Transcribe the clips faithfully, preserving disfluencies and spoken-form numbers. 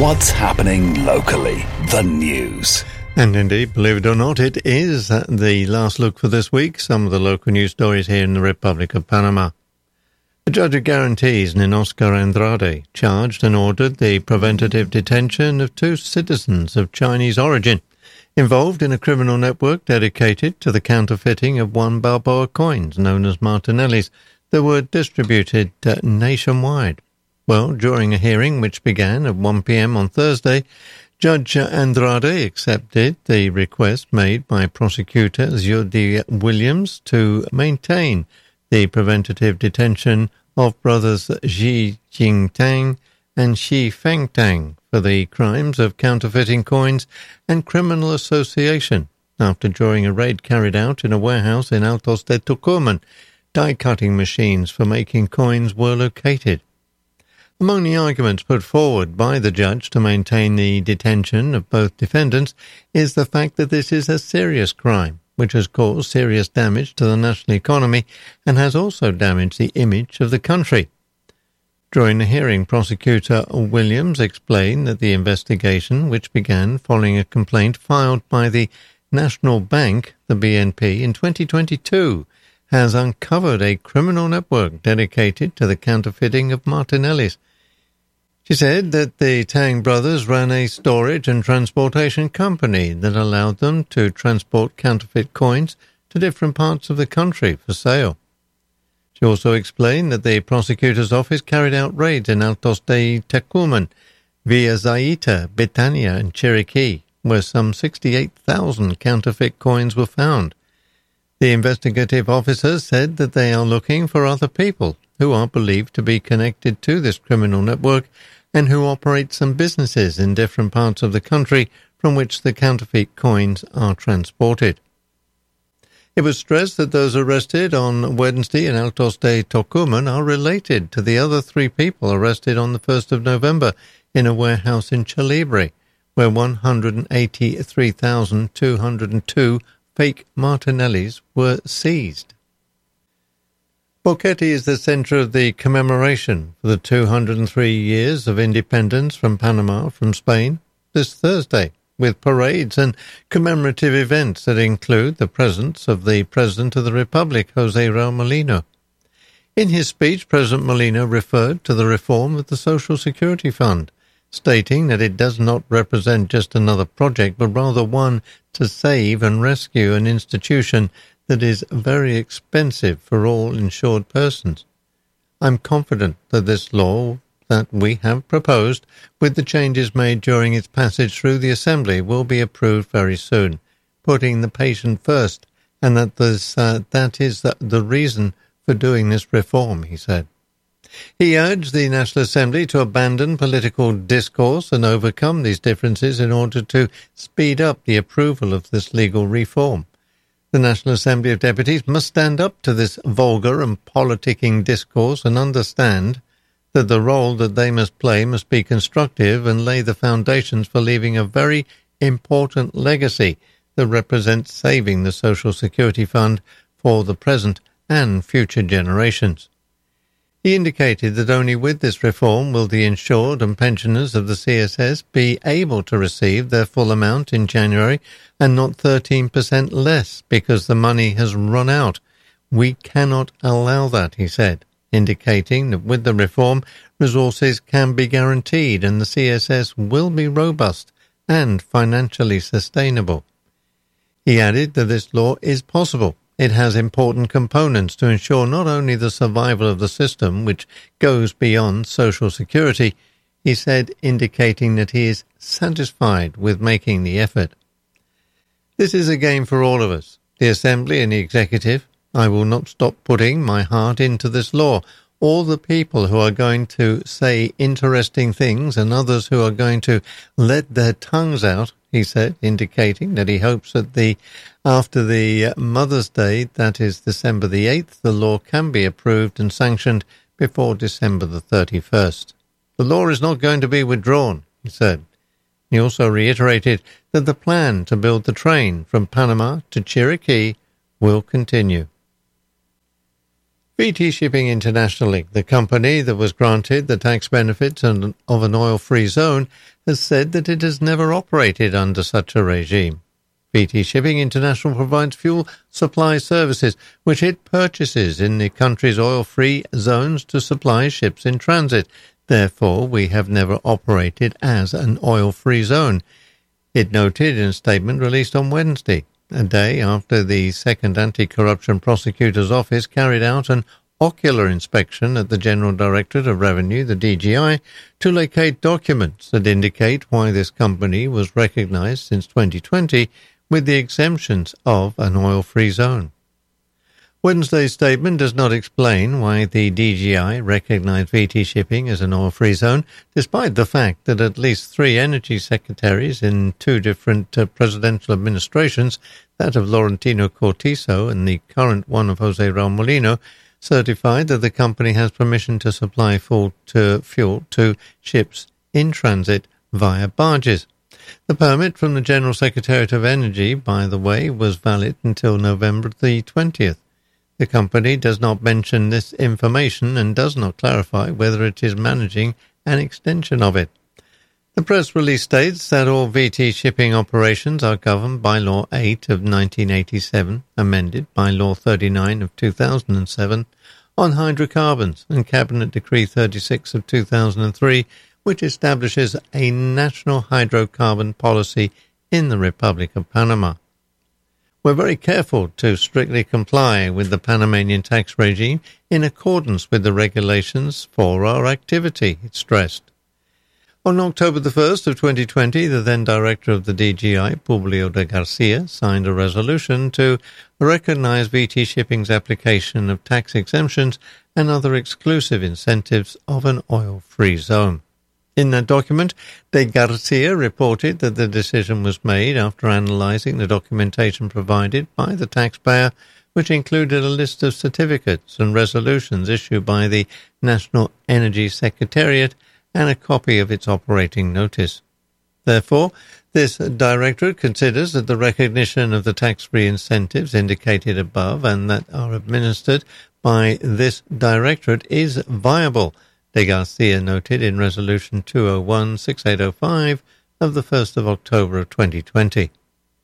What's happening locally? The news. And indeed, believe it or not, it is the last look for this week. Some of the local news stories here in the Republic of Panama. The judge of guarantees, Ninoscar Andrade, charged and ordered the preventative detention of two citizens of Chinese origin involved in a criminal network dedicated to the counterfeiting of one Balboa coins known as Martinellis that were distributed uh, nationwide. Well, during a hearing which began at one p.m. on Thursday, Judge Andrade accepted the request made by prosecutor Zuidi Williams to maintain the preventative detention of brothers Xi Jingtang and Xi Fengtang for the crimes of counterfeiting coins and criminal association after, during a raid carried out in a warehouse in Altos de Tucumán, die-cutting machines for making coins were located. Among the arguments put forward by the judge to maintain the detention of both defendants is the fact that this is a serious crime, which has caused serious damage to the national economy and has also damaged the image of the country. During the hearing, Prosecutor Williams explained that the investigation, which began following a complaint filed by the National Bank, the B N P, in twenty twenty-two, has uncovered a criminal network dedicated to the counterfeiting of Martinellis. She said that the Tang brothers ran a storage and transportation company that allowed them to transport counterfeit coins to different parts of the country for sale. She also explained that the prosecutor's office carried out raids in Altos de Tucumán, Villa Zaita, Betania and Chiriquí, where some sixty-eight thousand counterfeit coins were found. The investigative officers said that they are looking for other people who are believed to be connected to this criminal network and who operate some businesses in different parts of the country from which the counterfeit coins are transported. It was stressed that those arrested on Wednesday in Altos de Tucumán are related to the other three people arrested on the first of November in a warehouse in Chalibre, where one hundred eighty-three thousand two hundred two fake Martinellis were seized. Boquete is the centre of the commemoration for the two hundred three years of independence from Panama from Spain this Thursday, with parades and commemorative events that include the presence of the President of the Republic, José Raúl Mulino. In his speech, President Mulino referred to the reform of the Social Security Fund, stating that it does not represent just another project, but rather one to save and rescue an institution that is very expensive for all insured persons. I'm confident that this law that we have proposed, with the changes made during its passage through the Assembly, will be approved very soon, putting the patient first, and that this, uh, that is the, the reason for doing this reform, he said. He urged the National Assembly to abandon political discourse and overcome these differences in order to speed up the approval of this legal reform. The National Assembly of Deputies must stand up to this vulgar and politicking discourse and understand that the role that they must play must be constructive and lay the foundations for leaving a very important legacy that represents saving the Social Security Fund for the present and future generations. He indicated that only with this reform will the insured and pensioners of the C S S be able to receive their full amount in January and not thirteen percent less because the money has run out. We cannot allow that, he said, indicating that with the reform, resources can be guaranteed and the C S S will be robust and financially sustainable. He added that this law is possible. It has important components to ensure not only the survival of the system, which goes beyond Social Security, he said, indicating that he is satisfied with making the effort. This is a game for all of us, the Assembly and the Executive. I will not stop putting my heart into this law. All the people who are going to say interesting things and others who are going to let their tongues out, he said, indicating that he hopes that the after the Mother's Day, that is December the eighth, the law can be approved and sanctioned before December the thirty-first. The law is not going to be withdrawn, he said. He also reiterated that the plan to build the train from Panama to Chiriquí will continue. V T Shipping International, the company that was granted the tax benefits of an oil-free zone, has said that it has never operated under such a regime. V T Shipping International provides fuel supply services, which it purchases in the country's oil-free zones to supply ships in transit. Therefore, we have never operated as an oil-free zone, it noted in a statement released on Wednesday, a day after the Second Anti-Corruption Prosecutor's Office carried out an ocular inspection at the General Directorate of Revenue, the D G I, to locate documents that indicate why this company was recognized since twenty twenty with the exemptions of an oil-free zone. Wednesday's statement does not explain why the D G I recognized V T Shipping as an oil-free zone, despite the fact that at least three energy secretaries in two different uh, presidential administrations, that of Laurentino Cortizo and the current one of Jose Raul Molino, certified that the company has permission to supply fuel to, fuel to ships in transit via barges. The permit from the General Secretariat of Energy, by the way, was valid until November the twentieth. The company does not mention this information and does not clarify whether it is managing an extension of it. The press release states that all V T shipping operations are governed by Law eight of nineteen eighty-seven, amended by Law thirty-nine of two thousand seven, on hydrocarbons, and Cabinet Decree thirty-six of two thousand three, which establishes a national hydrocarbon policy in the Republic of Panama. We're very careful to strictly comply with the Panamanian tax regime in accordance with the regulations for our activity, it stressed. On October the first of twenty twenty, the then director of the D G I, Publio de Garcia, signed a resolution to recognize V T Shipping's application of tax exemptions and other exclusive incentives of an oil-free zone. In that document, de Garcia reported that the decision was made after analyzing the documentation provided by the taxpayer, which included a list of certificates and resolutions issued by the National Energy Secretariat and a copy of its operating notice. Therefore, this directorate considers that the recognition of the tax-free incentives indicated above and that are administered by this directorate is viable, de Garcia noted in Resolution two oh one dash six eight oh five of the first of October of twenty twenty.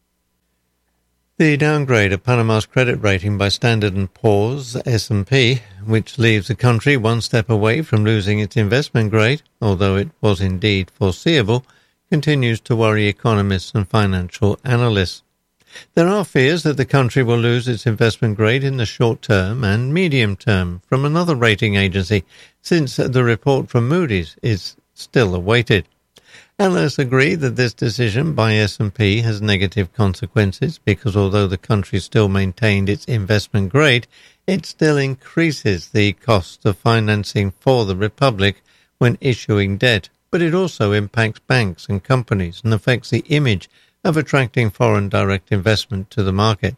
The downgrade of Panama's credit rating by Standard and Poor's S and P, which leaves the country one step away from losing its investment grade, although it was indeed foreseeable, continues to worry economists and financial analysts. There are fears that the country will lose its investment grade in the short term and medium term from another rating agency, since the report from Moody's is still awaited. Analysts agree that this decision by S and P has negative consequences because although the country still maintained its investment grade, it still increases the cost of financing for the Republic when issuing debt, but it also impacts banks and companies and affects the image of attracting foreign direct investment to the market.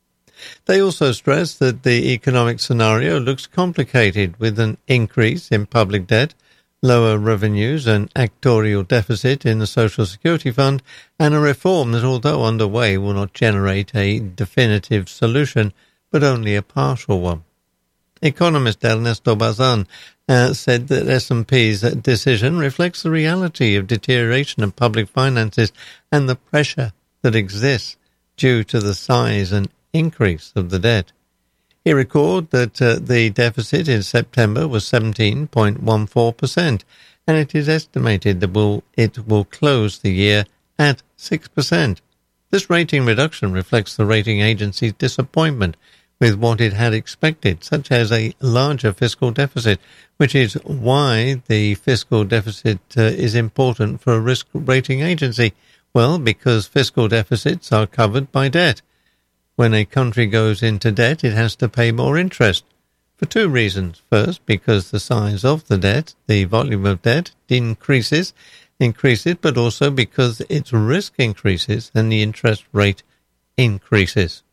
They also stress that the economic scenario looks complicated with an increase in public debt, lower revenues, an actuarial deficit in the Social Security Fund, and a reform that, although underway, will not generate a definitive solution, but only a partial one. Economist Ernesto Bazan uh, said that S and P's decision reflects the reality of deterioration of public finances and the pressure that exists due to the size and increase of the debt. He recalled that uh, the deficit in September was seventeen point one four percent, and it is estimated that will, it will close the year at six percent. This rating reduction reflects the rating agency's disappointment with what it had expected, such as a larger fiscal deficit, which is why the fiscal deficit uh, is important for a risk rating agency. Well, because fiscal deficits are covered by debt. When a country goes into debt, it has to pay more interest, for two reasons. First, because the size of the debt, the volume of debt, increases, increases, but also because its risk increases and the interest rate increases.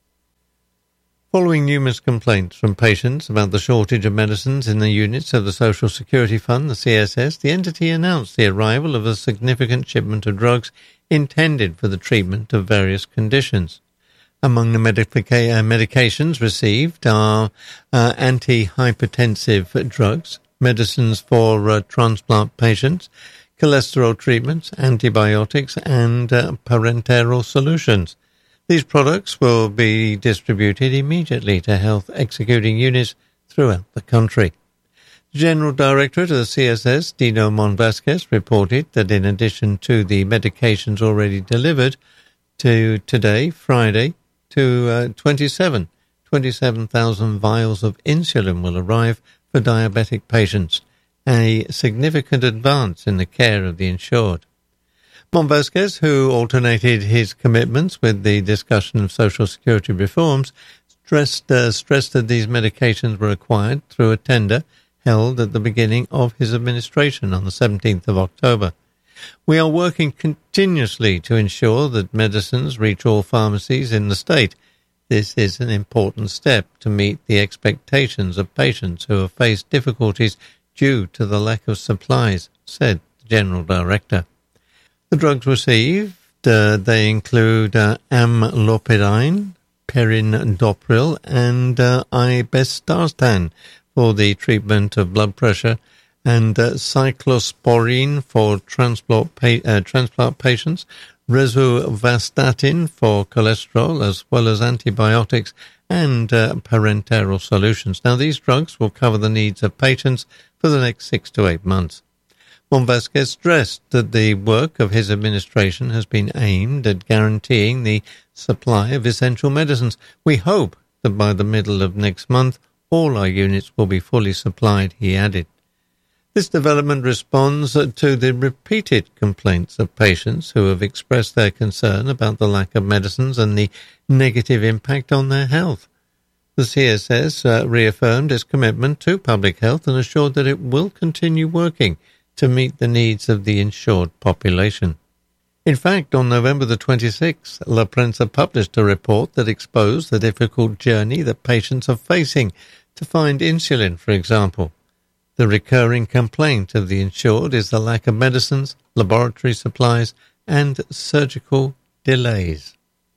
Following numerous complaints from patients about the shortage of medicines in the units of the Social Security Fund, the C S S, the entity announced the arrival of a significant shipment of drugs intended for the treatment of various conditions. Among the medica- uh, medications received are uh, antihypertensive drugs, medicines for uh, transplant patients, cholesterol treatments, antibiotics, and uh, parenteral solutions. These products will be distributed immediately to health executing units throughout the country. The General Director of the C S S, Dino Monvasquez, reported that in addition to the medications already delivered to today, Friday, to uh, twenty-seven thousand vials of insulin will arrive for diabetic patients, a significant advance in the care of the insured. Monvasquez, who alternated his commitments with the discussion of Social Security reforms, stressed, uh, stressed that these medications were acquired through a tender held at the beginning of his administration on the seventeenth of October. We are working continuously to ensure that medicines reach all pharmacies in the state. This is an important step to meet the expectations of patients who have faced difficulties due to the lack of supplies, said the General Director. The drugs received, uh, they include uh, amlopidine, perindopril, and uh, ibestastan for the treatment of blood pressure, and uh, cyclosporine for transplant, pa- uh, transplant patients, rosuvastatin for cholesterol, as well as antibiotics and uh, parenteral solutions. Now, these drugs will cover the needs of patients for the next six to eight months. Monvasquez stressed that the work of his administration has been aimed at guaranteeing the supply of essential medicines. We hope that by the middle of next month, all our units will be fully supplied, he added. This development responds to the repeated complaints of patients who have expressed their concern about the lack of medicines and the negative impact on their health. The C S S uh, reaffirmed its commitment to public health and assured that it will continue working to meet the needs of the insured population. In fact, on November the twenty-sixth, La Prensa published a report that exposed the difficult journey that patients are facing to find insulin, for example. The recurring complaint of the insured is the lack of medicines, laboratory supplies, and surgical delays.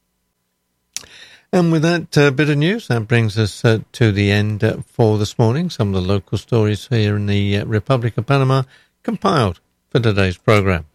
And with that uh, bit of news, that brings us uh, to the end uh, for this morning. Some of the local stories here in the uh, Republic of Panama compiled for today's program.